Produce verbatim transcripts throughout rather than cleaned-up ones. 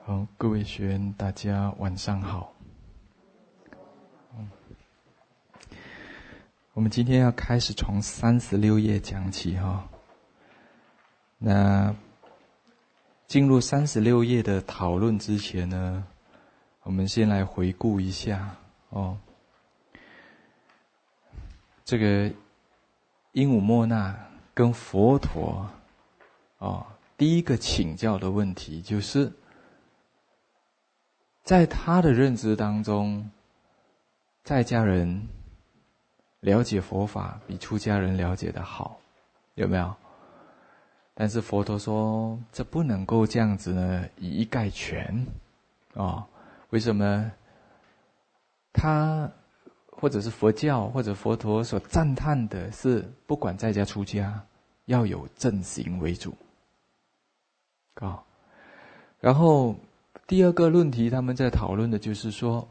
好，各位学员，大家晚上好。我们今天要开始从三十六页讲起哈。那进入三十六页的讨论之前呢，我们先来回顾一下哦。这个鹦鹉莫那跟佛陀哦，第一个请教的问题就是，在他的认知当中，在家人了解佛法比出家人了解的好，有没有？但是佛陀说，这不能够这样子呢，以一概全哦。为什么呢？他或者是佛教或者佛陀所赞叹的是，不管在家出家，要有正行为主。哦，然后第二个论题，他们在讨论的就是说，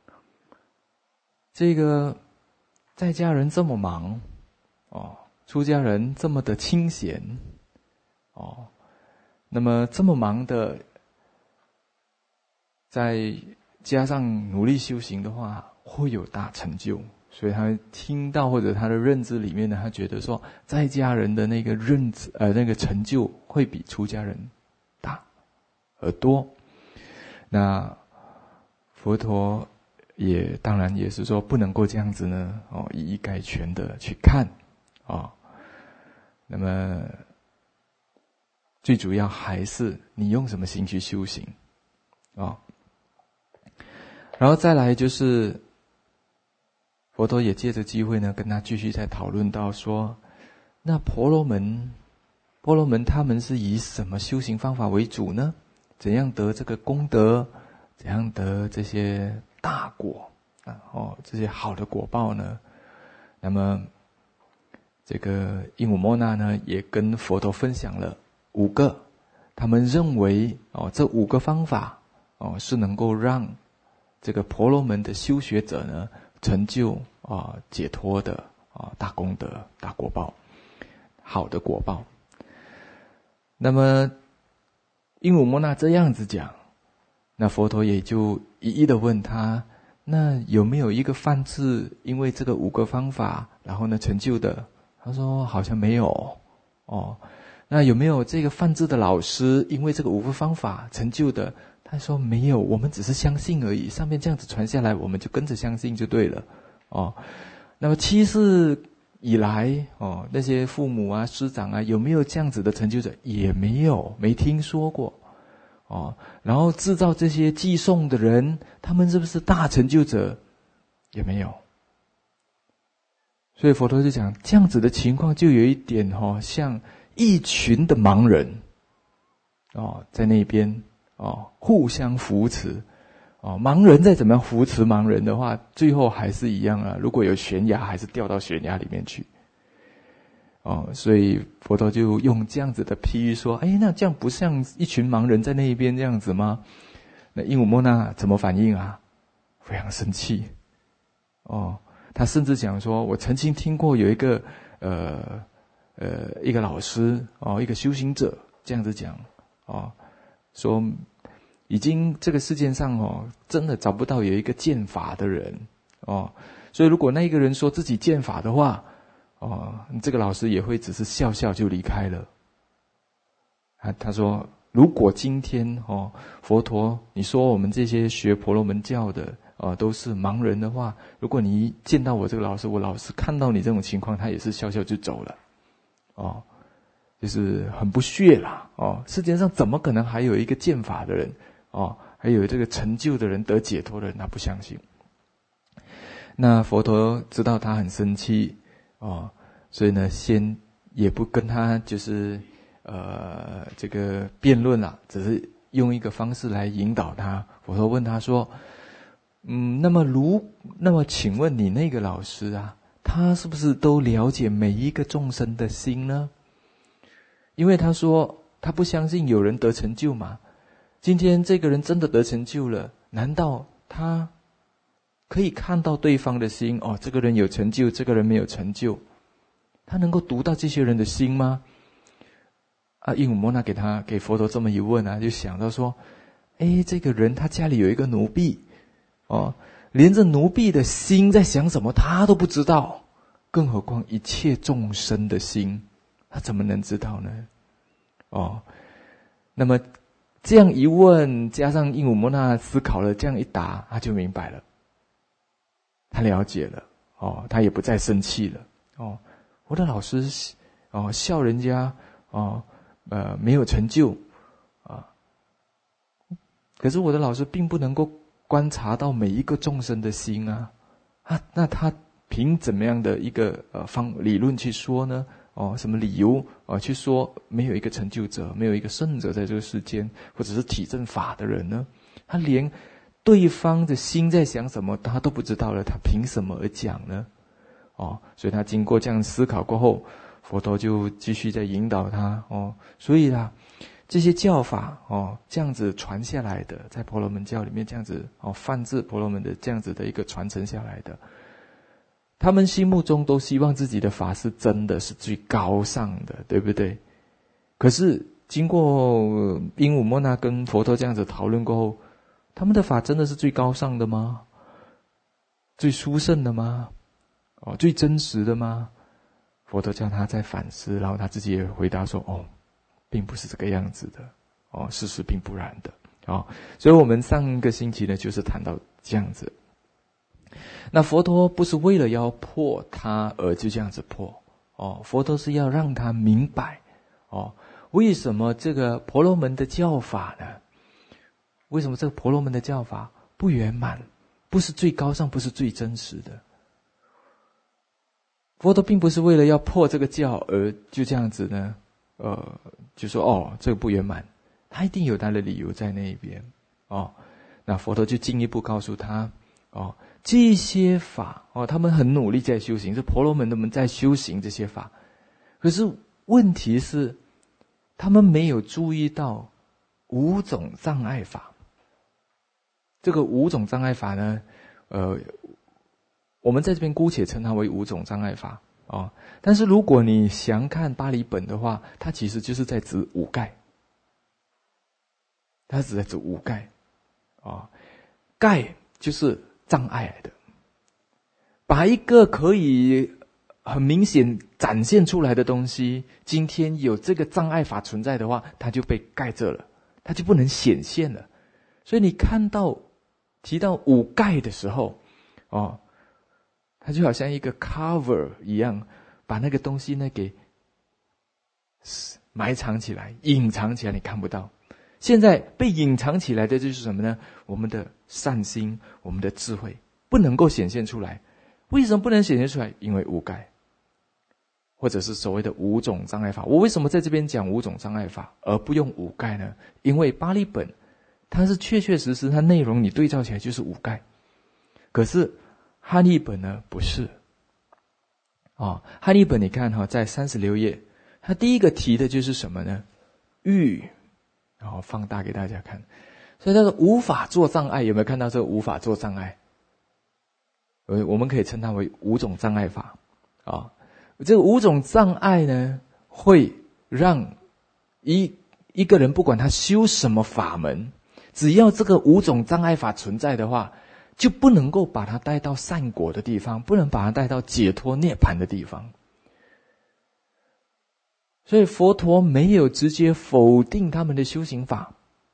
这个在家人这么忙，哦，出家人这么的清闲，哦，那么这么忙的，再加上努力修行的话，会有大成就。所以他听到或者他的认知里面呢，他觉得说，在家人的那个认知呃那个成就会比出家人大而多。那佛陀也当然也是说，不能够这样子呢，哦，以一概全的去看，哦。那么最主要还是你用什么心去修行，哦。然后再来就是，佛陀也借着机会呢，跟他继续再讨论到说，那婆罗门，婆罗门他们是以什么修行方法为主呢？怎样得这个功德？怎样得这些大果啊？哦，这些好的果报呢？那么，这个鹦鹉莫那呢，也跟佛陀分享了五个，他们认为哦，这五个方法哦，是能够让这个婆罗门的修学者呢，成就啊、呃、解脱的啊、呃、大功德、大果报、好的果报。那么鹦鹉莫那这样子讲，那佛陀也就一一的问他，那有没有一个梵志因为这个五个方法然后呢成就的？他说好像没有哦。那有没有这个梵志的老师因为这个五个方法成就的？他说没有，我们只是相信而已，上面这样子传下来，我们就跟着相信就对了哦。那么七世以来哦，那些父母啊师长啊，有没有这样子的成就者？也没有，没听说过哦。然后制造这些寄送的人，他们是不是大成就者？也没有。所以佛陀就讲，这样子的情况就有一点哦，像一群的盲人哦，在那边哦，互相扶持哦。盲人再怎么样扶持盲人的话，最后还是一样啊。如果有悬崖，还是掉到悬崖里面去哦。所以佛陀就用这样子的譬喻说：哎，那这样不像一群盲人在那一边这样子吗？那鹦鹉莫那怎么反应啊？非常生气哦。他甚至讲说，我曾经听过有一个呃呃一个老师哦，一个修行者这样子讲哦，说已经这个世界上哦，真的找不到有一个见法的人哦，所以如果那一个人说自己见法的话哦，这个老师也会只是笑笑就离开了。他他说，如果今天哦，佛陀你说我们这些学婆罗门教的呃，都是盲人的话，如果你一见到我这个老师，我老师看到你这种情况，他也是笑笑就走了，哦，就是很不屑啦，哦，世界上怎么可能还有一个见法的人，哦，还有这个成就的人得解脱的人，他不相信。那佛陀知道他很生气，哦，所以呢，先也不跟他就是呃这个辩论啦，只是用一个方式来引导他。佛陀问他说，嗯，那么如那么请问你那个老师啊，他是不是都了解每一个众生的心呢？因为他说他不相信有人得成就嘛。今天这个人真的得成就了，难道他可以看到对方的心？哦，这个人有成就，这个人没有成就，他能够读到这些人的心吗？啊，鹦鹉莫那给他给佛陀这么一问啊，就想到说， 哎，这个人他家里有一个奴婢，哦，连这奴婢的心在想什么他都不知道，更何况一切众生的心，他怎么能知道呢？哦，那么这样一问，加上印武摩那思考了，这样一答，他就明白了，他了解了，哦，他也不再生气了。哦，我的老师，哦，笑人家，哦，呃，没有成就，啊，可是我的老师并不能够观察到每一个众生的心啊，啊，那他凭怎么样的一个呃方理论去说呢？哦，什么理由哦去说没有一个成就者，没有一个圣者在这个世间，或者是体证法的人呢？他连对方的心在想什么他都不知道了，他凭什么而讲呢？哦，所以他经过这样思考过后，佛陀就继续在引导他。哦，所以啊，这些教法哦这样子传下来的，在婆罗门教里面这样子哦泛至婆罗门的这样子的一个传承下来的。他们心目中都希望自己的法是真的是最高尚的，对不对？可是经过印武摩那跟佛陀这样子讨论过后，他们的法真的是最高尚的吗？最殊胜的吗？哦，最真实的吗？佛陀叫他在反思，然后他自己也回答说：“哦，并不是这个样子的，哦，事实并不然的。”哦，所以我们上个星期呢，就是谈到这样子。那佛陀不是为了要破他而就这样子破，哦，佛陀是要让他明白，哦，为什么这个婆罗门的教法呢？为什么这个婆罗门的教法不圆满，不是最高尚，不是最真实的？佛陀并不是为了要破这个教而就这样子呢，呃，就说哦，这个不圆满，他一定有他的理由在那边，哦，那佛陀就进一步告诉他，哦。这些法哦，他们很努力在修行，是婆罗门他们在修行这些法。可是问题是，他们没有注意到五种障碍法。这个五种障碍法呢，呃，我们在这边姑且称它为五种障碍法哦。但是如果你详看巴利本的话，它其实就是在指五盖，它是在指五盖哦，盖就是障碍来的，把一个可以很明显展现出来的东西，今天有这个障碍法存在的话，它就被盖着了，它就不能显现了。所以你看到提到五盖的时候，哦，它就好像一个 cover 一样，把那个东西呢给埋藏起来、隐藏起来，你看不到。现在被隐藏起来的就是什么呢？我们的善心，我们的智慧不能够显现出来。为什么不能显现出来？因为五盖，或者是所谓的五种障碍法。我为什么在这边讲五种障碍法而不用五盖呢？因为巴利本它是确确实实，它内容你对照起来就是五盖，可是哈利本呢不是。哦，哈利本你看哈、哦，在三十六页，它第一个提的就是什么呢？欲。然后放大给大家看，所以它说无法做障碍，有没有看到这个无法做障碍？呃，我们可以称它为五种障碍法啊、哦。这个五种障碍呢，会让一一个人不管他修什么法门，只要这个五种障碍法存在的话，就不能够把它带到善果的地方，不能把它带到解脱涅槃的地方。所以佛陀没有直接否定他们的修行法，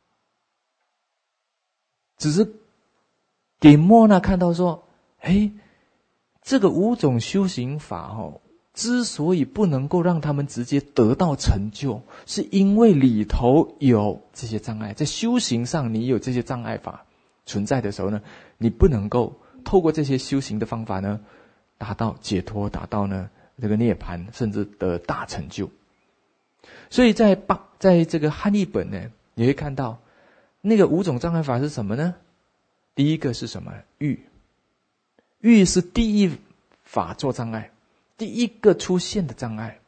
只是给莫那看到说，哎，这个五种修行法哦，之所以不能够让他们直接得到成就，是因为里头有这些障碍，在修行上你有这些障碍法存在的时候呢，你不能够透过这些修行的方法呢，达到解脱，达到呢这个涅槃，甚至得大成就。所以在巴在这个汉译本呢，你会看到那个五种障碍法是什么呢？第一个是什么？欲，欲是第一法做障碍，第一个出现的障碍。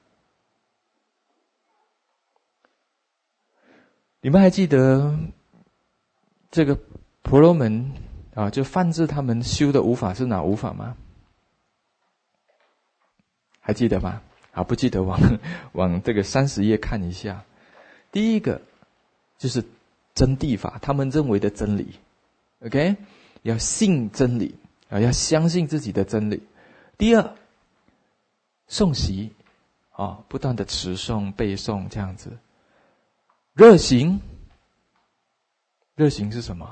你们还记得这个婆罗门啊，就泛至他们修的五法是哪五法吗？还记得吗？啊，不记得往往这个三十页看一下。第一个就是真谛法，他们认为的真理。OK， 要信真理啊，要相信自己的真理。第二，诵习啊，不断的持诵背诵这样子。热行，热行是什么？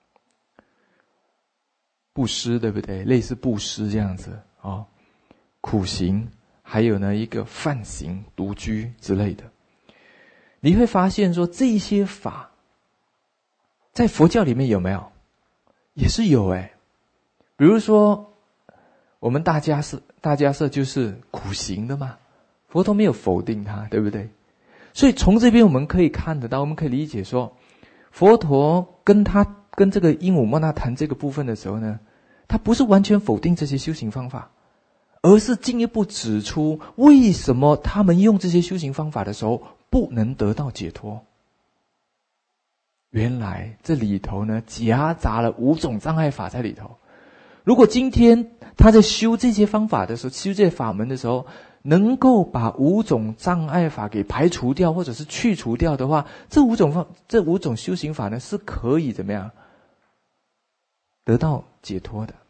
布施，对不对？类似布施这样子啊、哦。苦行，还有呢一个梵行、独居之类的。你会发现说这些法在佛教里面有没有？也是有诶。比如说我们大迦叶大迦叶就是苦行的嘛，佛陀没有否定它，对不对？所以从这边我们可以看得到，我们可以理解说，佛陀跟他跟这个鹦鹉莫那谈这个部分的时候呢，他不是完全否定这些修行方法，而是进一步指出为什么他们用这些修行方法的时候不能得到解脱。原来这里头呢夹杂了五种障碍法在里头。如果今天他在修这些方法的时候，修这些法门的时候，能够把五种障碍法给排除掉，或者是去除掉的话，这五种方这五种修行法呢是可以怎么样得到解脱的。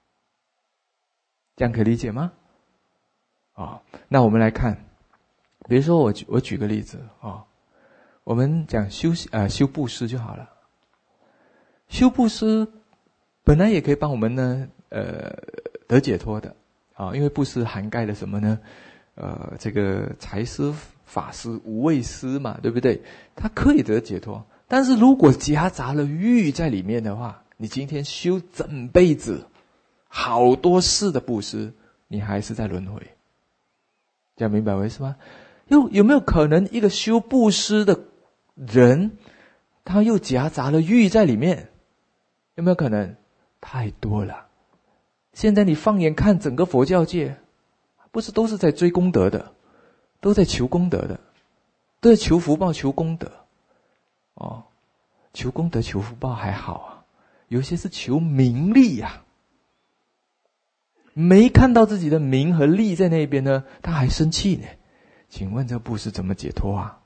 这样可以理解吗？哦，那我们来看，比如说我举我举个例子啊、哦，我们讲修呃修布施就好了。修布施本来也可以帮我们呢呃得解脱的啊、哦，因为布施涵盖了什么呢？呃，这个财施、法施、无畏施嘛，对不对？它可以得解脱，但是如果夹杂了欲在里面的话，你今天修整辈子好多世的布施，你还是在轮回。这样明白我意思吗？又有没有可能一个修布施的人，他又夹杂了欲在里面？有没有可能？太多了。现在你放眼看整个佛教界，不是都是在追功德的，都在求功德的，都在求福报、求功德。哦，求功德、求福报还好啊，有些是求名利呀、啊。没看到自己的名和利在那边呢，他还生气呢。请问这布施怎么解脱啊？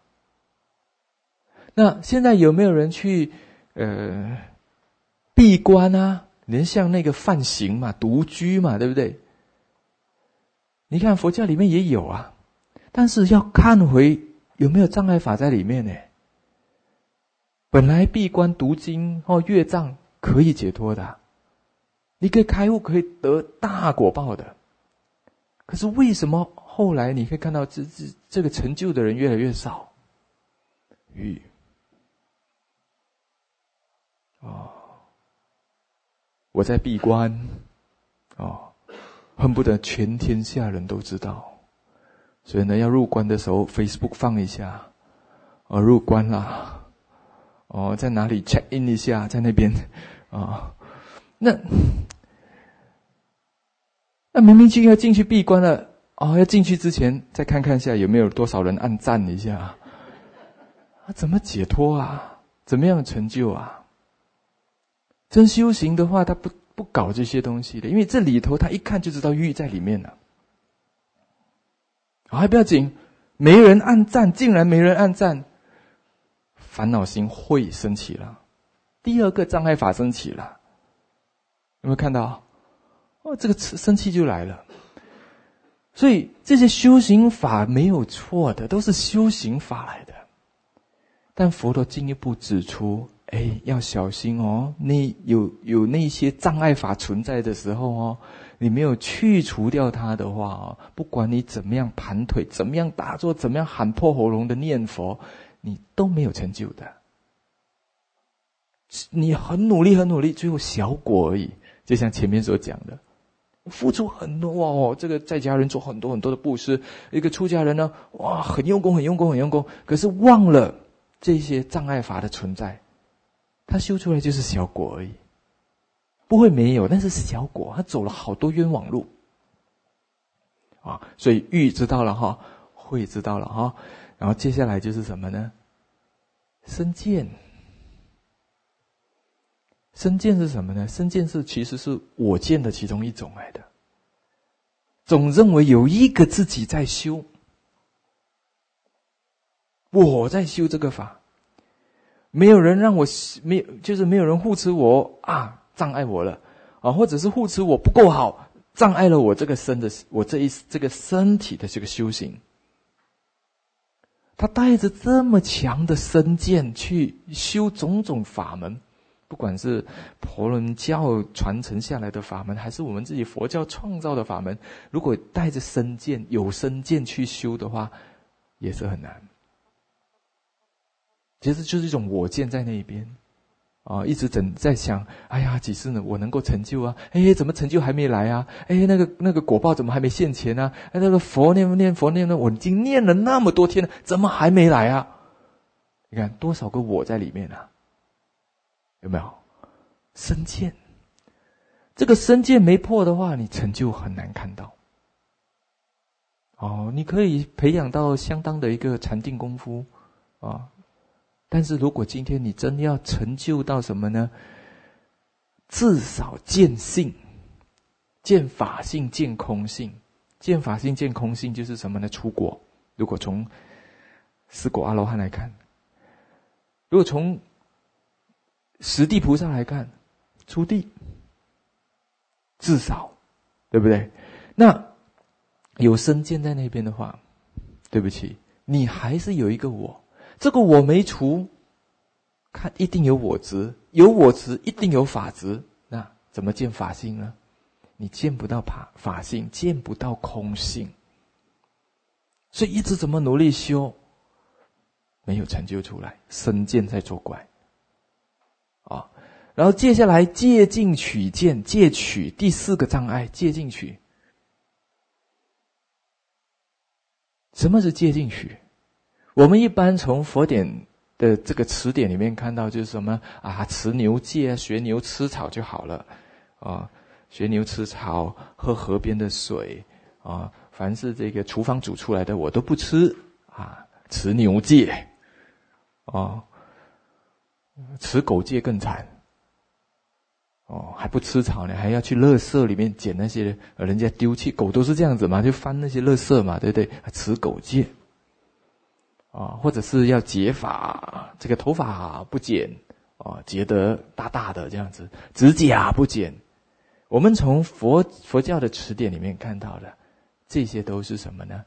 那现在有没有人去呃闭关啊？连像那个梵行嘛、独居嘛，对不对？你看佛教里面也有啊，但是要看回有没有障碍法在里面呢？本来闭关读经或阅藏可以解脱的、啊，你可以开悟，可以得大果报的。可是为什么后来你可以看到这这这个成就的人越来越少？欲哦，我在闭关哦，恨不得全天下人都知道。所以呢，要入关的时候 Facebook 放一下，哦，入关啦，哦，在哪里 check in 一下，在那边啊、哦，那那明明就要进去闭关了，哦，要进去之前再看看一下有没有多少人按赞一下，啊，怎么解脱啊？怎么样成就啊？真修行的话，他不不搞这些东西的，因为这里头他一看就知道欲在里面了。还不要紧，没人按赞，竟然没人按赞，烦恼心会升起了，第二个障碍法升起了，有没有看到？哦，这个生气就来了。所以这些修行法没有错的，都是修行法来的。但佛陀进一步指出，哎，要小心哦，那有有那些障碍法存在的时候哦，你没有去除掉它的话哦，不管你怎么样盘腿，怎么样打坐，怎么样喊破喉咙的念佛，你都没有成就的。你很努力很努力，最后小果而已。就像前面所讲的，付出很多哦，这个在家人做很多很多的布施，一个出家人呢，哇，很用功很用功很用功，可是忘了这些障碍法的存在，他修出来就是小果而已。不会没有，但是小果，他走了好多冤枉路啊！所以欲知道了哈，慧知道了哈，然后接下来就是什么呢？身见。身见是什么呢？身见是其实是我见的其中一种来的，总认为有一个自己在修，我在修这个法， 没有人让我没有，就是没有人护持我啊，障碍我了啊，或者是护持我不够好，障碍了我这个身的我这一这个身体的这个修行。他带着这么强的身见去修种种法门，不管是婆罗门教传承下来的法门，还是我们自己佛教创造的法门，如果带着身见有身见去修的话，也是很难。其实就是一种我见在那一边啊，一直整在想，哎呀，几时呢我能够成就啊？哎，怎么成就还没来啊？哎，那个那个果报怎么还没现前啊？哎，那个佛念念佛念呢？我已经念了那么多天了，怎么还没来啊？你看多少个我在里面啊？有没有身见？这个身见没破的话，你成就很难看到。哦，你可以培养到相当的一个禅定功夫啊。但是如果今天你真要成就到什么呢？至少见性，见法性，见空性。见法性，见空性就是什么呢？出果。如果从四果阿罗汉来看，如果从十地菩萨来看，出地，至少，对不对？那有身见在那边的话，对不起，你还是有一个我。这个我没除，看一定有我执，有我执一定有法执，那怎么见法性呢？你见不到法法性，见不到空性，所以一直怎么努力修，没有成就出来，身见在作怪啊。然后接下来戒禁取见，戒取第四个障碍，戒禁取。什么是戒禁取？我们一般从佛典的这个词典里面看到，就是什么啊，持牛戒，学牛吃草就好了啊，学牛吃草，喝河边的水啊，凡是这个厨房煮出来的我都不吃啊，持牛戒啊，持狗戒更惨哦，还不吃草呢，还要去垃圾里面捡那些人家丢弃，狗都是这样子嘛，就翻那些垃圾嘛，对不对？持狗戒。啊，或者是要结发，这个头发不剪啊，结得大大的这样子，指甲不剪。我们从佛佛教的词典里面看到的，这些都是什么呢？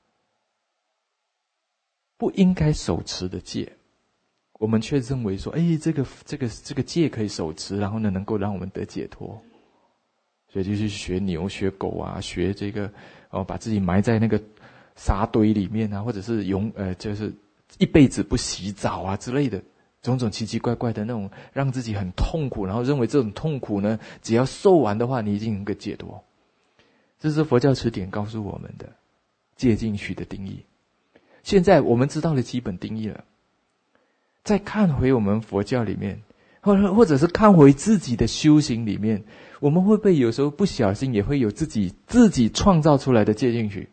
不应该手持的戒，我们却认为说，哎，这个这个这个戒可以手持，然后呢，能够让我们得解脱。所以就去学牛、学狗啊，学这个哦，把自己埋在那个沙堆里面啊，或者是永呃，就是一辈子不洗澡啊之类的，种种奇奇怪怪的那种，让自己很痛苦，然后认为这种痛苦呢，只要受完的话，你一定能够解脱。这是佛教词典告诉我们的戒禁取的定义。现在我们知道了基本定义了，再看回我们佛教里面，或者或者是看回自己的修行里面，我们会不会有时候不小心也会有自己自己创造出来的戒禁取？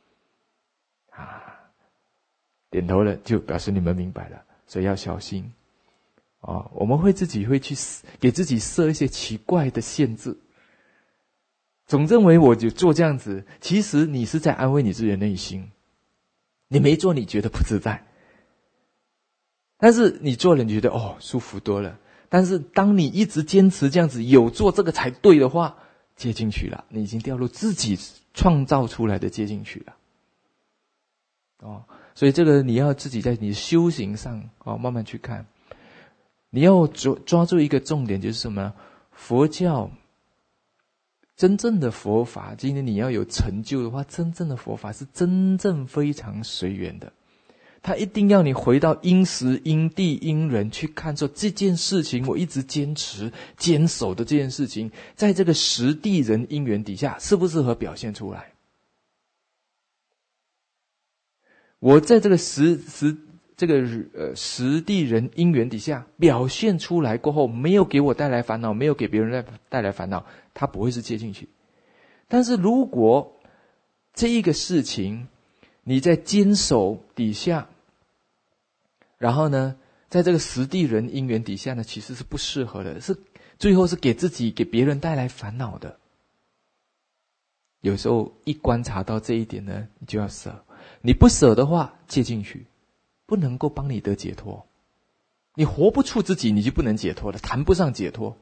点头了，就表示你们明白了，所以要小心哦。我们会自己会去给自己设一些奇怪的限制，总认为我就做这样子，其实你是在安慰你自己的内心。你没做，你觉得不自在，但是你做了，你觉得哦舒服多了。但是当你一直坚持这样子，有做这个才对的话，戒禁取了，你已经掉入自己创造出来的戒禁取了。哦。所以这个你要自己在你的修行上哦，慢慢去看。你要抓抓住一个重点，就是什么呢？佛教真正的佛法，今天你要有成就的话，真正的佛法是真正非常随缘的。他一定要你回到因时、因地、因人去看，说这件事情我一直坚持、坚守的这件事情，在这个时地人因缘底下，适不适合表现出来？我在这个时时这个呃时地人因缘底下表现出来过后，没有给我带来烦恼，没有给别人带带来烦恼，它不会是戒禁取。但是如果这一个事情你在坚守底下，然后呢，在这个时地人因缘底下呢，其实是不适合的，是最后是给自己给别人带来烦恼的。有时候一观察到这一点呢，你就要舍。你不舍的话，戒禁取不能够帮你得解脱你活不出自己，你就不能解脱了，谈不上解脱。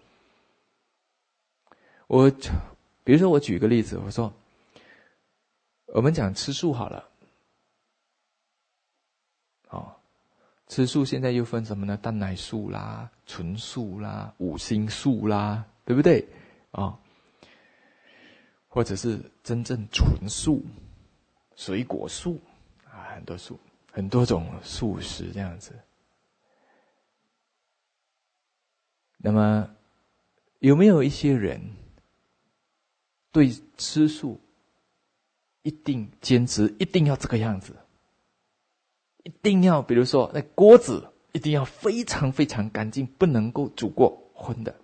我比如说我举个例子，我说我们讲吃素好了，哦，吃素现在又分什么呢？蛋奶素啦、纯素啦、五星素啦，对不对？哦，或者是真正纯素、水果素啊，很多素，很多种素食这样子。那么有没有一些人对吃素一定坚持，一定要这个样子，一定要比如说那锅子一定要非常非常干净，不能够煮过荤的？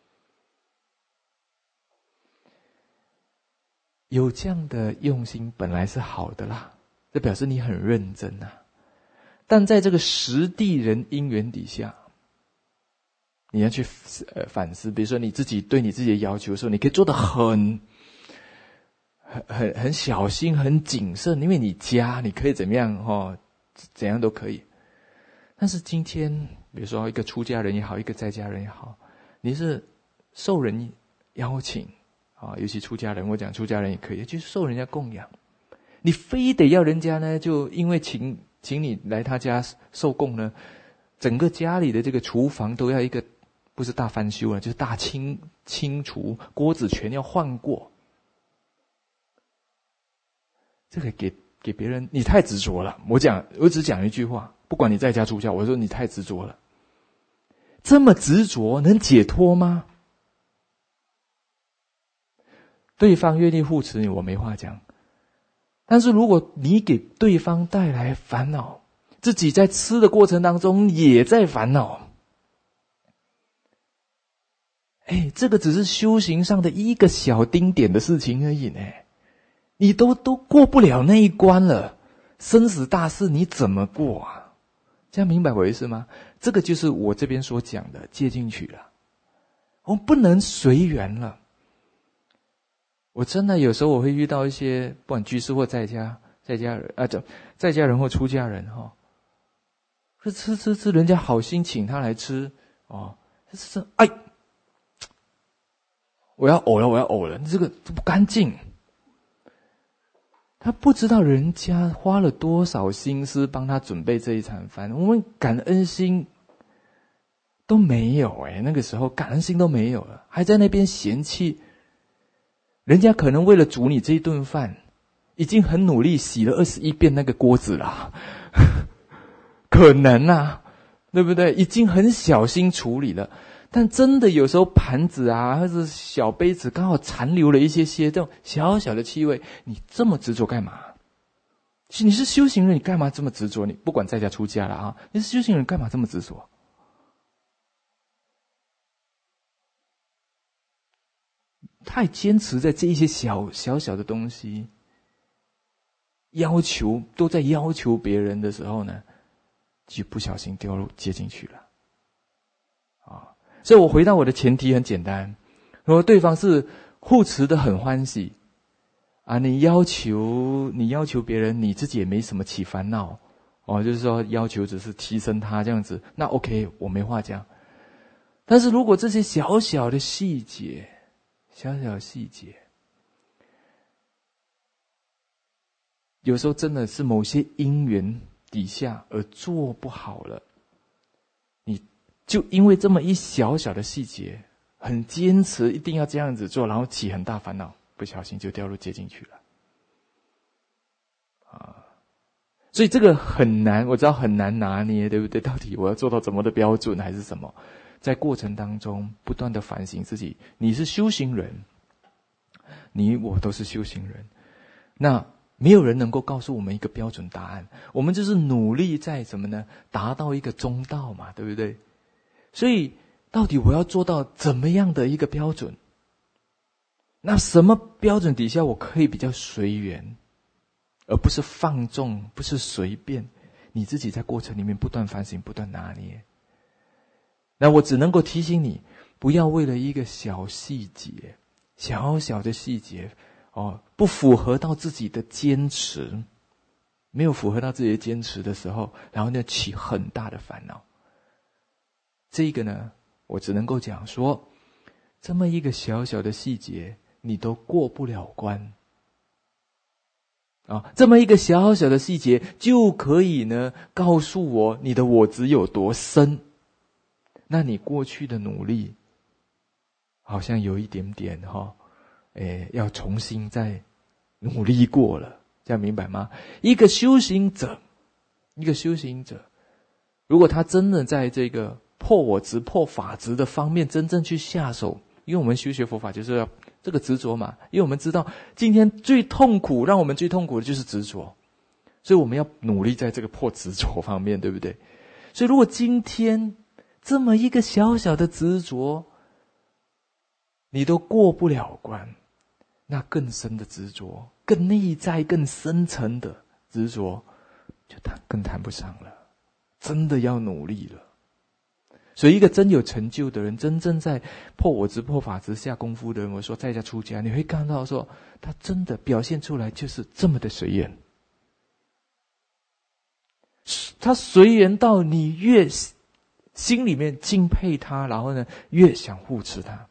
有这样的用心本来是好的啦，这表示你很认真啊。但在这个实地人因缘底下，你要去呃反思，比如说你自己对你自己的要求的时候，你可以做得很很很很小心、很谨慎，因为你家你可以怎么样哦，怎样都可以。但是今天，比如说一个出家人也好，一个在家人也好，你是受人邀请啊，尤其出家人，我讲出家人也可以，就是受人家供养，你非得要人家呢，就因为请请你来他家受供呢，整个家里的这个厨房都要一个。不是大翻修了，就是大清清除，锅子全要换过。这个给给别人，你太执着了。我讲，我只讲一句话，不管你在家出家，我说你太执着了。这么执着，能解脱吗？对方愿意护持你，我没话讲。但是如果你给对方带来烦恼，自己在吃的过程当中也在烦恼。哎，这个只是修行上的一个小丁点的事情而已呢，你都都过不了那一关了，生死大事你怎么过啊？这样明白我意思吗？这个就是我这边所讲的接进去了，我们不能随缘了。我真的有时候我会遇到一些不管居士或在家在家人啊，在家人或出家人哈、哦，是吃吃吃，人家好心请他来吃哦，这是哎。我要呕了，我要呕了！这个不干净。他不知道人家花了多少心思帮他准备这一餐饭，我们感恩心都没有哎，那个时候感恩心都没有了，还在那边嫌弃。人家可能为了煮你这一顿饭，已经很努力洗了二十一遍那个锅子了，可能啊，对不对？已经很小心处理了。但真的有时候盘子啊，或者小杯子刚好残留了一些些这种小小的气味，你这么执着干嘛？你是修行人，你干嘛这么执着？你不管在家出家了啊，你是修行人，干嘛这么执着？太坚持在这一些小小小的东西，要求都在要求别人的时候呢，就不小心掉入接进去了啊。所以我回到我的前提很简单，如果对方是护持的很欢喜啊，你要求你要求别人，你自己也没什么起烦恼哦，就是说要求只是提升他这样子，那 OK， 我没话讲。但是如果这些小小的细节，小小的细节，有时候真的是某些因缘底下而做不好了，你就因为这么一小小的细节，很坚持一定要这样子做，然后起很大烦恼，不小心就掉入接进去了啊！所以这个很难，我知道很难拿捏，对不对？到底我要做到怎么的标准还是什么？在过程当中不断的反省自己，你是修行人，你我都是修行人，那没有人能够告诉我们一个标准答案，我们就是努力在什么呢？达到一个中道嘛，对不对？所以到底我要做到怎么样的一个标准？那什么标准底下我可以比较随缘，而不是放纵，不是随便，你自己在过程里面不断反省，不断拿捏。那我只能够提醒你，不要为了一个小细节，小小的细节哦，不符合到自己的坚持，没有符合到自己的坚持的时候，然后呢起很大的烦恼。 这个呢，我只能够讲说，这么一个小小的细节，你都过不了关。啊，这么一个小小的细节，就可以呢，告诉我你的我执有多深。那你过去的努力，好像有一点点哈、哦，诶，要重新再努力过了，这样明白吗？一个修行者，一个修行者，如果他真的在这个破我执、破法执的方面真正去下手，因为我们修学佛法就是要这个执着嘛，因为我们知道今天最痛苦，让我们最痛苦的就是执着，所以我们要努力在这个破执着方面，对不对？所以如果今天这么一个小小的执着，你都过不了关，那更深的执着，更内在、更深层的执着，就谈更谈不上了。真的要努力了。所以一个真有成就的人，真正在破我执、破法执下功夫的人，我说在家出家，你会看到说，他真的表现出来就是这么的随缘。他随缘到你越心里面敬佩他，然后呢，越想护持他。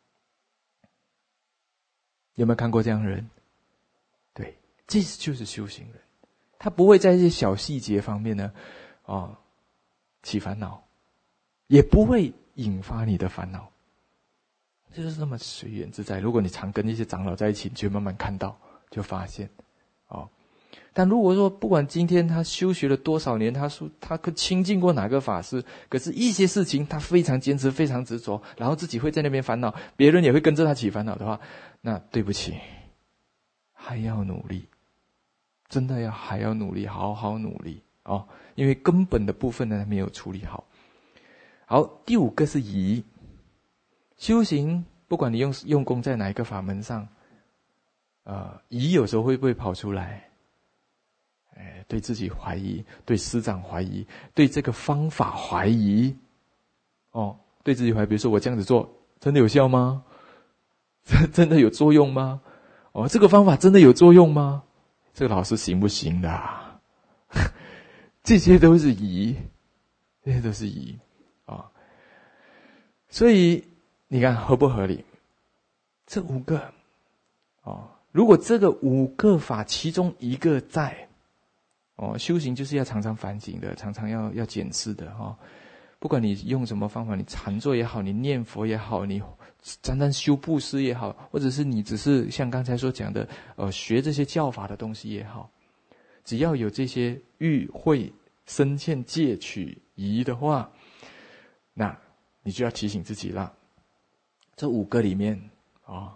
有没有看过这样的人？对，这就是修行人。他不会在这些小细节方面呢，哦，起烦恼，也不会引发你的烦恼，就是那么随缘自在。如果你常跟一些长老在一起，你就慢慢看到，就发现，哦。但如果说不管今天他修学了多少年，他说他可亲近过哪个法师，可是一些事情他非常坚持，非常执着，然后自己会在那边烦恼，别人也会跟着他起烦恼的话，那对不起，还要努力，真的要还要努力，好好努力哦，因为根本的部分呢没有处理好。好，第五个是疑。修行不管你用用功在哪一个法门上，呃，疑有时候会不会跑出来？哎，对自己怀疑，对师长怀疑，对这个方法怀疑，哦，对自己怀疑，比如说我这样子做真的有效吗？真的有作用吗？哦，这个方法真的有作用吗？这个老师行不行的啊？这些都是疑，这些都是疑啊、哦。所以你看合不合理？这五个哦，如果这个五个法其中一个在。哦，修行就是要常常反省的，常常要要检视的哈、哦。不管你用什么方法，你禅坐也好，你念佛也好，你单单修布施也好，或者是你只是像刚才所讲的，呃，学这些教法的东西也好，只要有这些欲会深欠戒取疑的话，那你就要提醒自己了。这五个里面啊、哦，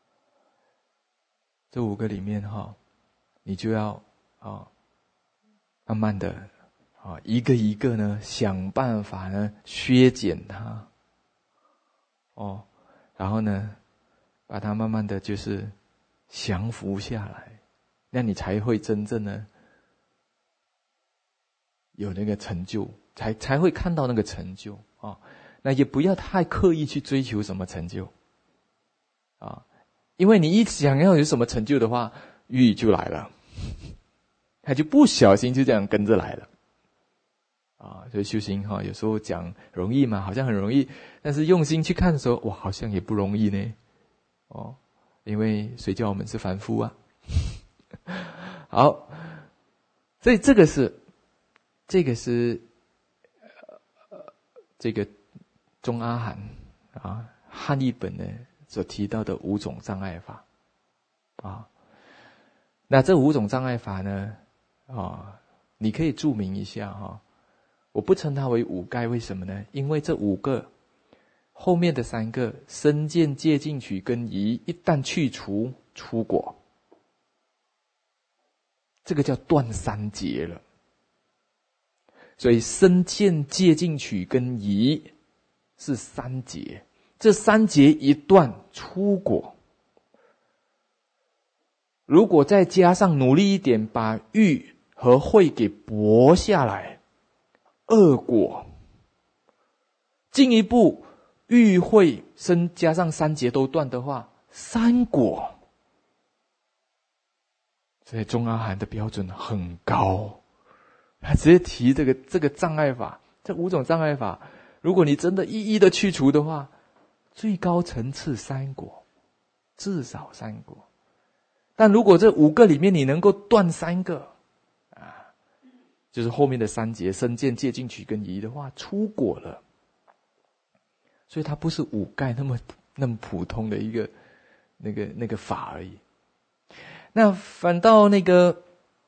这五个里面哈、哦，你就要啊。哦慢慢的，啊，一个一个呢，想办法呢，削减它，哦，然后呢，把它慢慢的就是降服下来，那你才会真正的有那个成就，才才会看到那个成就啊、哦。那也不要太刻意去追求什么成就，啊、哦，因为你一想要有什么成就的话，欲就来了。他就不小心就这样跟着来了，啊，所以修行哈，有时候讲容易嘛，好像很容易，但是用心去看的时候，哇，好像也不容易呢，哦，因为谁叫我们是凡夫啊？好，所以这个是，这个是，呃，这个中阿含啊汉译本呢所提到的五种障碍法，啊，那这五种障碍法呢？啊、哦，你可以注明一下哈、哦，我不称它为五盖，为什么呢？因为这五个后面的三个身见戒禁取跟疑，一旦去除出果，这个叫断三结了。所以身见戒禁取跟疑是三结，这三结一断出果。如果再加上努力一点，把欲和慧给搏下来，二果。进一步欲慧身加上三结都断的话，三果。所以中阿含的标准很高，他直接提这个这个障碍法，这五种障碍法如果你真的一一的去除的话，最高层次三果，至少三果。但如果这五个里面你能够断三个，啊，就是后面的三节身见戒禁取跟疑的话，出果了。所以它不是五盖那么那么普通的一个那个那个法而已。那反倒那个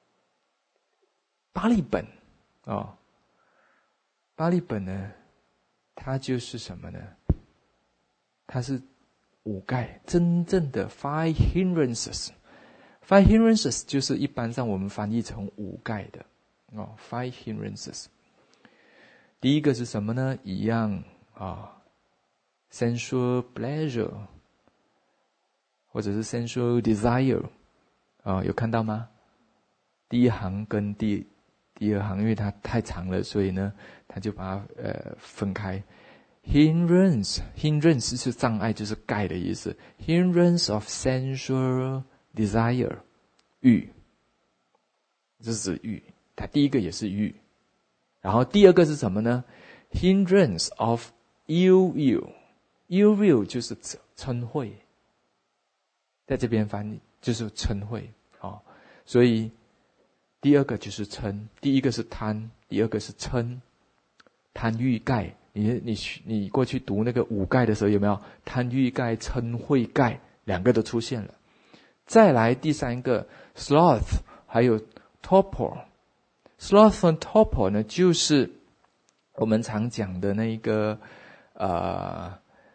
巴利本哦，巴利本呢，它就是什么呢？它是五盖真正的 five hindrances。five hindrances 就是一般上我们翻译成五盖的哦 ，five hindrances。第一个是什么呢？一样啊、哦、，sensual pleasure， 或者是 sensual desire， 啊、哦，有看到吗？第一行跟第第二行，因为它太长了，所以呢，他就把它呃分开。hindrance hindrance 是障碍，就是盖的意思。hindrance of sensual desire， 欲，这是欲，它第一个也是欲。然后第二个是什么呢？ hindrance of ill will，ill will 就是嗔恚，在这边翻译就是嗔恚哦。所以第二个就是嗔，第一个是贪，第二个是嗔。贪欲盖，你你你过去读那个五盖的时候，有没有贪欲盖、嗔恚盖两个都出现了？再来第三个 sloth， 还有 torpor。sloth 和 torpor 呢，就是我们常讲的那一个呃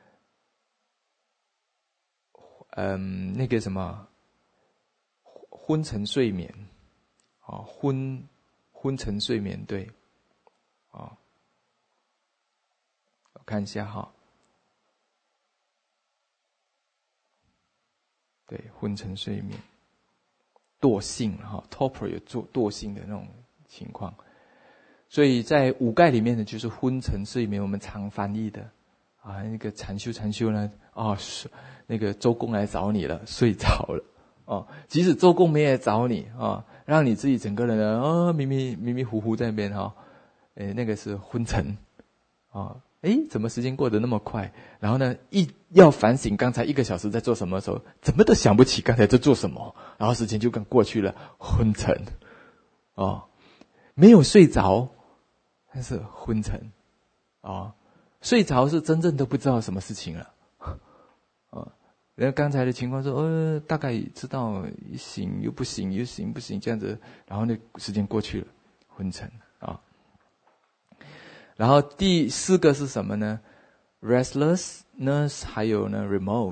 嗯那个什么昏沉睡眠啊、哦，昏昏沉睡眠，对啊。哦，我看一下哈，对，昏沉睡眠，惰性哈 ，torpor 有做惰性的那种情况，所以在五盖里面呢，就是昏沉睡眠，我们常翻译的啊，那个禅修禅修呢，哦，是那个周公来找你了，睡着了哦，即使周公没来找你啊、哦，让你自己整个人呢，哦，迷迷迷迷糊糊在那边哈、哦，诶，那个是昏沉啊。哦，诶，怎么时间过得那么快？然后呢，一要反省刚才一个小时在做什么的时候，怎么都想不起刚才在做什么，然后时间就刚过去了，昏沉，哦，没有睡着，但是昏沉，哦，睡着是真正都不知道什么事情了，哦，然后刚才的情况说，呃，大概知道醒又不醒，又醒不醒这样子，然后那时间过去了，昏沉啊。哦，然后第四个是什么呢？ restlessness， 还有呢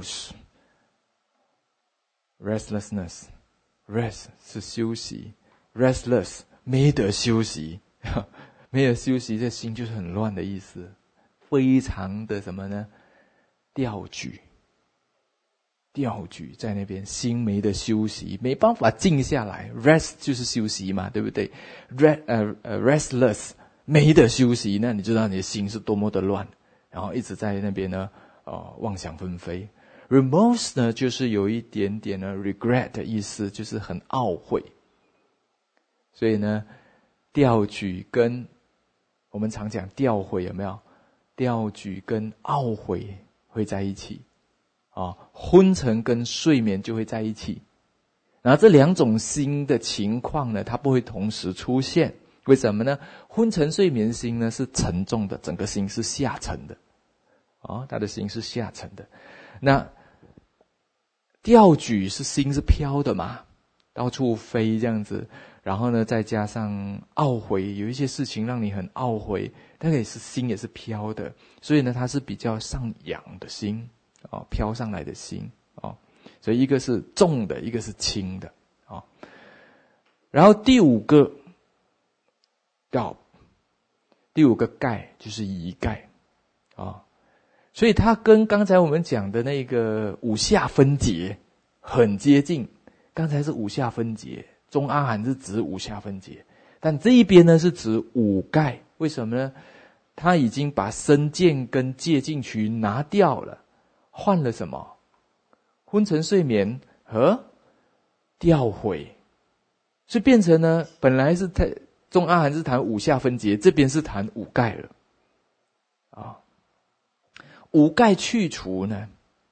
remorse。restlessness rest 是休息， restless 没得休息，没有休息，这心就是很乱的意思，非常的什么呢？吊举，吊举在那边，心没得休息，没办法静下来。rest 就是休息嘛，对不对？ Rest, 呃呃 restless没得休息，那你知道你的心是多么的乱，然后一直在那边呢，哦，妄想纷飞。remorse 呢，就是有一点点呢 regret 的意思，就是很懊悔。所以呢，吊举跟我们常讲吊悔，有没有？吊举跟懊悔会在一起，啊，昏沉跟睡眠就会在一起。然后这两种心的情况呢，它不会同时出现。为什么呢？昏沉睡眠心呢是沉重的，整个心是下沉的，哦，他的心是下沉的。那吊举是心是飘的嘛，到处飞这样子。然后呢，再加上懊悔，有一些事情让你很懊悔，但也是心也是飘的，所以呢，它是比较上扬的心，哦，飘上来的心，哦，所以一个是重的，一个是轻的，哦。然后第五个。告，第五个盖就是疑盖，啊、哦，所以它跟刚才我们讲的那个五下分解很接近。刚才是五下分解，中阿含是指五下分解，但这一边呢是指五盖。为什么呢？他已经把身见跟戒禁取拿掉了，换了什么？昏沉睡眠和吊悔，所以变成呢，本来是太。中阿含是谈五下分解，这边是谈五盖了， 啊。五盖去除呢，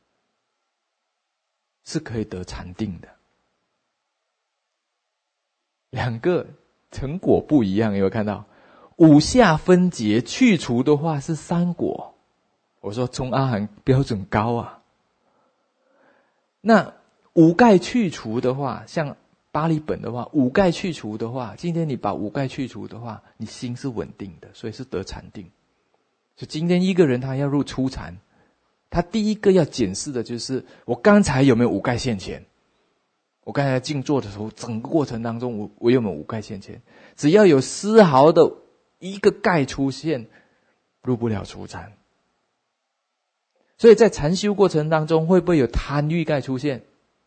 是可以得禅定的。两个成果不一样，有没有看到？五下分解去除的话是三果。我说中阿含标准高啊。那五盖去除的话，像巴利本的话，五盖去除的话，今天你把五盖去除的话，你心是稳定的，所以是得禅定。所以今天一个人他要入初禅，他第一个要检视的就是我刚才有没有五盖现前。我刚才静坐的时候，整个过程当中，我我有没有五盖现前？只要有丝毫的一个盖出现，入不了初禅。所以在禅修过程当中，会不会有贪欲盖出现？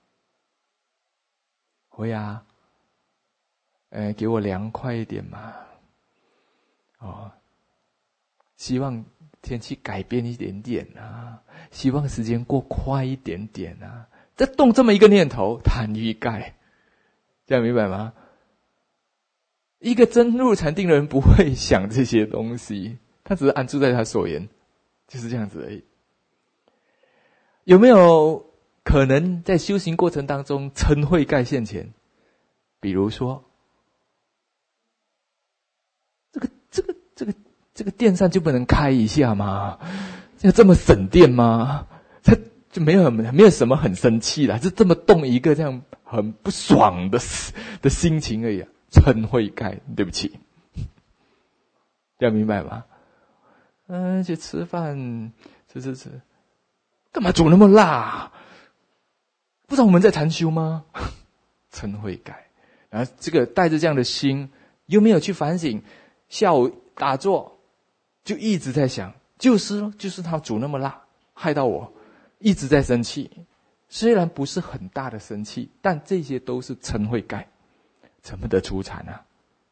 会啊。呃，给我凉快一点嘛。哦，希望天气改变一点点啊，希望时间过快一点点啊。再动这么一个念头，贪欲盖，这样明白吗？一个真入禅定的人不会想这些东西，他只是安住在他所言，就是这样子而已。有没有可能在修行过程当中嗔恚盖现前？比如说，这个这个这个这个电扇就不能开一下吗？要这么省电吗？他就没有没有什么很生气啦，就这么动一个这样很不爽的的心情而已啊。嗔恚盖，对不起，这样明白吗？嗯、呃，去吃饭，吃吃吃，干嘛煮那么辣？不知道我们在禅修吗？嗔恚盖，然后这个带着这样的心，有没有去反省？下午打坐就一直在想，就是就是他煮那么辣，害到我。一直在生气，虽然不是很大的生气，但这些都是嗔恚盖，怎么得出禅啊？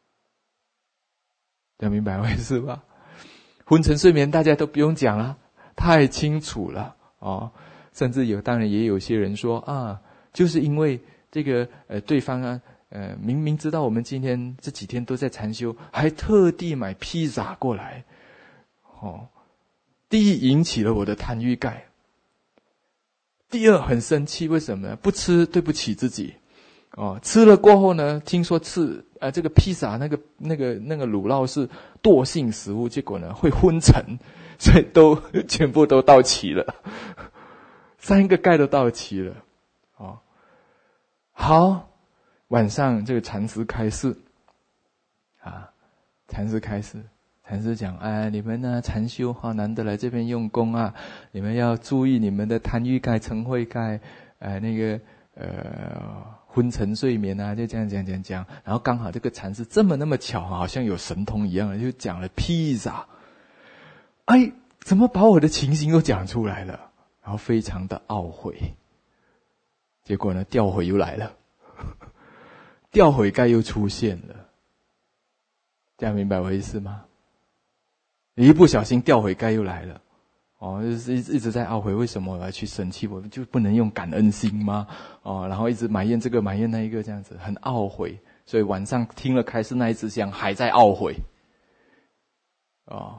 这样明白我意思吧？昏沉睡眠大家都不用讲了，太清楚了哦。甚至有，当然也有些人说啊，就是因为这个呃对方啊呃明明知道我们今天这几天都在禅修，还特地买披萨过来，哦，第一引起了我的贪欲盖。第二很生气，为什么呢？不吃对不起自己，哦，吃了过后呢，听说吃呃这个披萨那个那个那个乳酪是惰性食物，结果呢会昏沉，所以都全部都到齐了，三个盖都到齐了，哦，好，晚上这个禅师开示，啊，禅师开示。禅师讲，哎，你们呢禅修哈，难得来这边用功啊，你们要注意你们的贪欲盖、嗔恚盖，呃，那个呃昏沉睡眠啊，就这样讲讲讲。然后刚好这个禅师这么那么巧，好像有神通一样，就讲了披萨。哎，怎么把我的情形都讲出来了？然后非常的懊悔。结果呢，吊悔又来了，吊悔盖又出现了。这样明白我意思吗？你一不小心吊悔盖又来了，哦，就是一一直在懊悔，为什么我要去生气？我就不能用感恩心吗？哦，然后一直埋怨这个埋怨那一个，这样子很懊悔。所以晚上听了开示那一支香，还在懊悔，哦，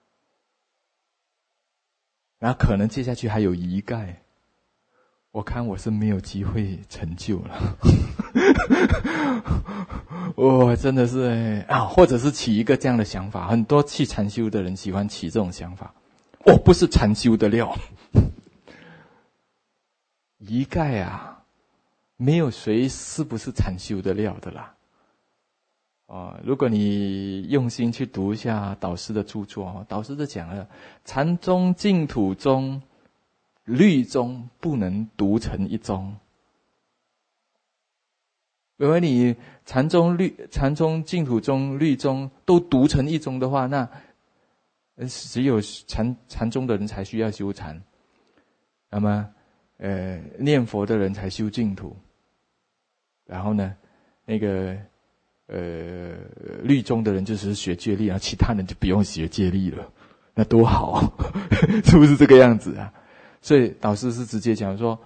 然后可能接下去还有疑盖，我看我是没有机会成就了。我、哦、真的是啊，或者是起一个这样的想法，很多去禅修的人喜欢起这种想法，我不是禅修的料。一概啊，没有谁是不是禅修的料的啦。哦，如果你用心去读一下导师的著作，导师就讲了，禅宗净土宗律宗不能独成一宗。如果你禅宗律、禅宗净土宗、律宗都独成一宗的话，那只有禅禅宗的人才需要修禅，那么呃念佛的人才修净土，然后呢，那个呃律宗的人就是学戒律，然后其他人就不用学戒律了，那多好，是不是这个样子啊？所以导师是直接讲说，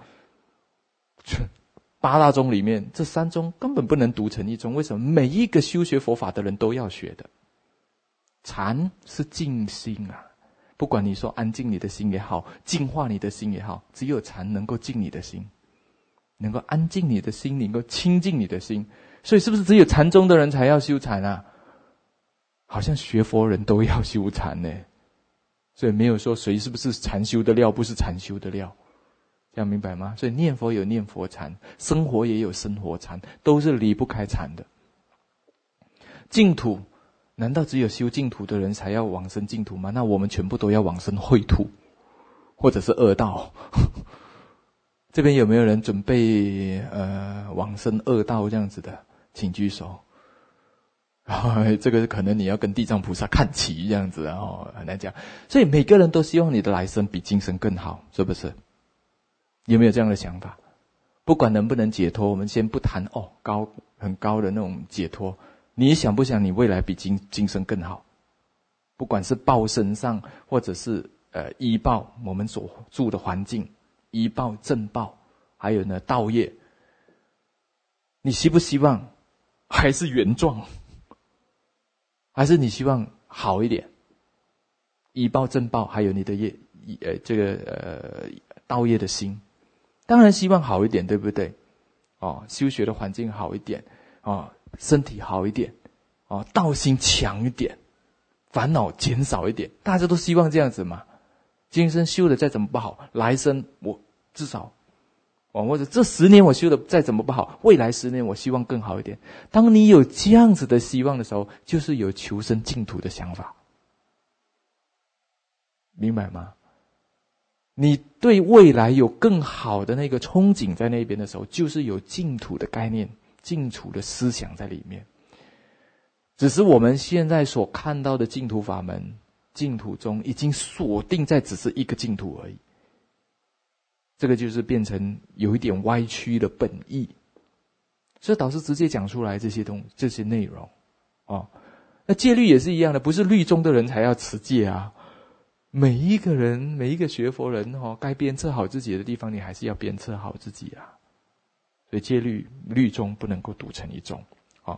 八大宗里面这三宗根本不能独成一宗。为什么？每一个修学佛法的人都要学的。禅是静心啊， 不管你说安静你的心也好，净化你的心也好，只有禅能够静你的心，能够安静你的心，能够清净你的心。所以是不是只有禅宗的人才要修禅啊？好像学佛人都要修禅呢。所以没有说谁是不是禅修的料，不是禅修的料，这样明白吗？所以念佛有念佛禅，生活也有生活禅，都是离不开禅的。净土，难道只有修净土的人才要往生净土吗？那我们全部都要往生秽土，或者是恶道。这边有没有人准备呃往生恶道这样子的？请举手。哦，这个可能你要跟地藏菩萨看齐这样子哦，很难讲。所以每个人都希望你的来生比今生更好，是不是？有没有这样的想法？不管能不能解脱，我们先不谈哦高很高的那种解脱。你想不想你未来比今今生更好？不管是报身上，或者是呃依报我们所住的环境，依报正报，还有呢道业，你希不希望还是原状？还是你希望好一点？依报正报，还有你的业呃这个呃道业的心，当然希望好一点，对不对？哦，修学的环境好一点，哦，身体好一点，哦，道心强一点，烦恼减少一点，大家都希望这样子嘛。今生修的再怎么不好，来生我至少哦，或者这十年我修的再怎么不好，未来十年我希望更好一点。当你有这样子的希望的时候，就是有求生净土的想法，明白吗？你对未来有更好的那个憧憬在那边的时候，就是有净土的概念、净土的思想在里面。只是我们现在所看到的净土法门、净土宗已经锁定在只是一个净土而已。这个就是变成有一点歪曲的本意，所以导师直接讲出来这些东这些内容，哦，那戒律也是一样的，不是律宗的人才要持戒啊，每一个人每一个学佛人哦，该鞭策好自己的地方，你还是要鞭策好自己啊。所以戒律律宗不能够独成一宗，哦，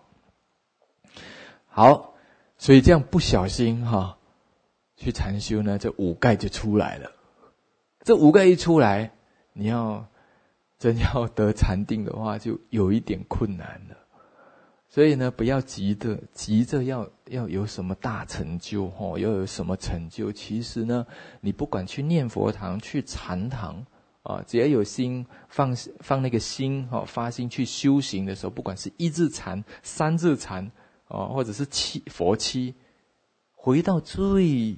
好，所以这样不小心哈、哦，去禅修呢，这五盖就出来了。这五盖一出来，你要真要得禅定的话，就有一点困难了。所以呢，不要急着急着要要有什么大成就哦，要有什么成就。其实呢，你不管去念佛堂、去禅堂啊，只要有心放放那个心哦，发心去修行的时候，不管是一日禅、三日禅哦，或者是七佛七，回到最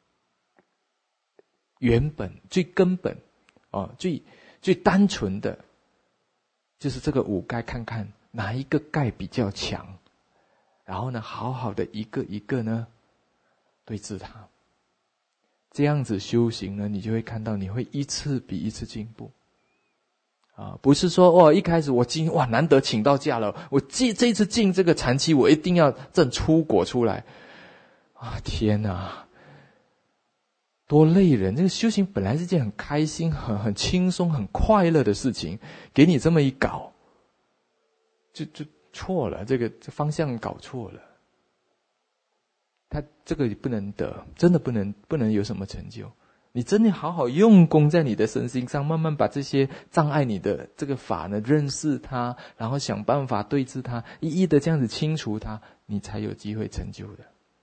原本、最根本。哦，最最单纯的，就是这个五盖，看看哪一个盖比较强，然后呢，好好的一个一个呢对治它。这样子修行呢，你就会看到，你会一次比一次进步。啊，不是说哦，一开始我进哇，难得请到假了，我这这一次进这个禅期，我一定要证出果出来。啊，天哪！多累人！这个修行本来是件很开心、很很轻松、很快乐的事情，给你这么一搞，就就错了，这个这方向搞错了。他这个不能得，真的不能不能有什么成就。你真的好好用功在你的身心上，慢慢把这些障碍你的这个法呢，认识它，然后想办法对治它，一一的这样子清除它，你才有机会成就的。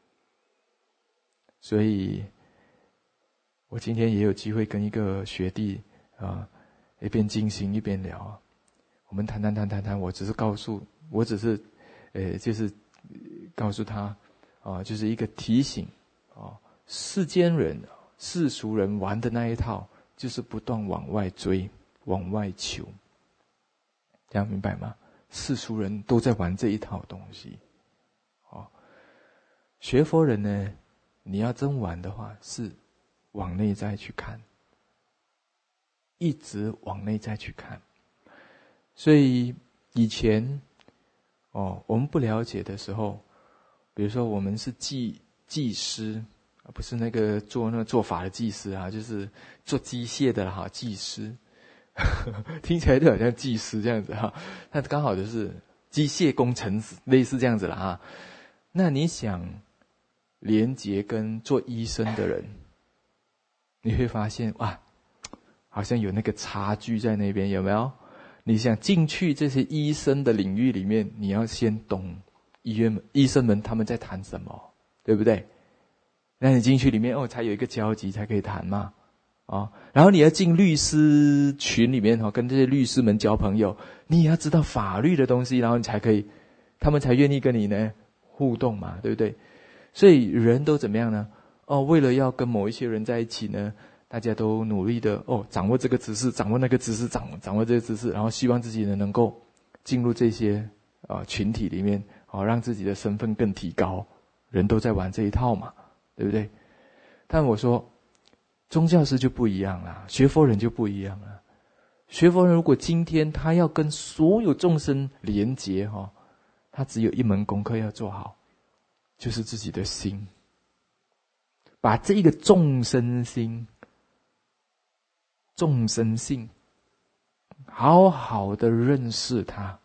所以我今天也有机会跟一个学弟啊，一边静心一边聊，我们谈谈谈谈谈，我只是告诉，我只是，呃，就是告诉他，啊，就是一个提醒，啊，世间人、世俗人玩的那一套，就是不断往外追、往外求，这样明白吗？世俗人都在玩这一套东西，哦，学佛人呢，你要真玩的话，是往内在去看，一直往内在去看。所以以前哦，我们不了解的时候，比如说我们是技技师，不是那个做那个做法的技师啊，就是做机械的哈，技师，听起来就好像技师这样子哈，那刚好就是机械工程师，类似这样子了哈。那你想连结跟做医生的人， 你会发现哇，好像有那个差距在那边，有没有？你想进去这些医生的领域里面，你要先懂医院医生们他们在谈什么，对不对？那你进去里面哦，才有一个交集，才可以谈嘛，哦，然后你要进律师群里面哦，跟这些律师们交朋友，你也要知道法律的东西，然后你才可以，他们才愿意跟你呢互动嘛，对不对？所以人都怎么样呢？哦，为了要跟某一些人在一起呢，大家都努力的哦，掌握这个知识，掌握那个知识，掌掌握这个知识，然后希望自己呢能够进入这些啊、呃、群体里面，哦，让自己的身份更提高。人都在玩这一套嘛，对不对？但我说，宗教师就不一样了，学佛人就不一样了。学佛人如果今天他要跟所有众生连结哈、哦，他只有一门功课要做好，就是自己的心。把这个众生心、众生性，好好的认识它，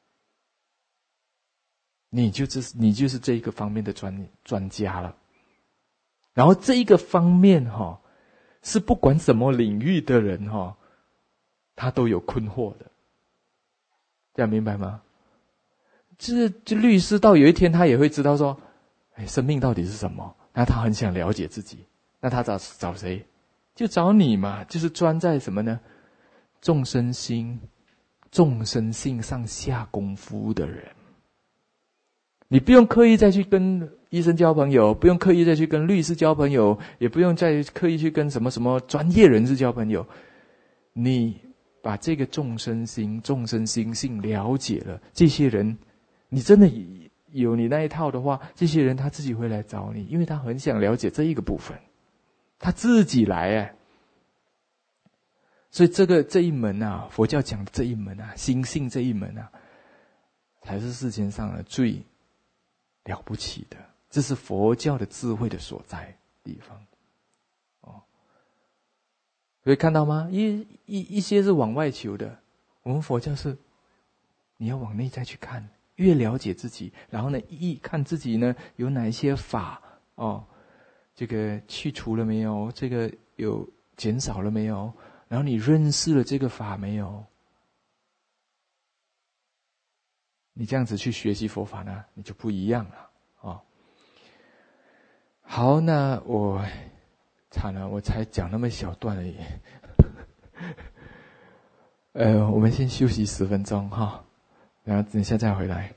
你就是你就是这一个方面的专专家了。然后这一个方面哈、哦，是不管什么领域的人哈、哦，他都有困惑的，这样明白吗？就是就律师到有一天他也会知道说，哎，生命到底是什么？那他很想了解自己，那他找找谁？就找你嘛，就是专在什么呢？众生心、众生性上下功夫的人。你不用刻意再去跟医生交朋友，不用刻意再去跟律师交朋友，也不用再刻意去跟什么什么专业人士交朋友。你把这个众生心、众生心性了解了，这些人，你真的有你那一套的话，这些人他自己会来找你，因为他很想了解这一个部分，他自己来哎。所以这个这一门啊，佛教讲的这一门啊，心性这一门啊，才是世间上的最了不起的，这是佛教的智慧的所在地方。哦，可以看到吗？一一一些是往外求的，我们佛教是你要往内在去看。越了解自己，然后呢，一看自己呢有哪一些法哦，这个去除了没有？这个有减少了没有？然后你认识了这个法没有？你这样子去学习佛法呢，你就不一样了哦。好，那我惨了，我才讲那么小段而已。呃，我们先休息十分钟哈。然后等一下再回来。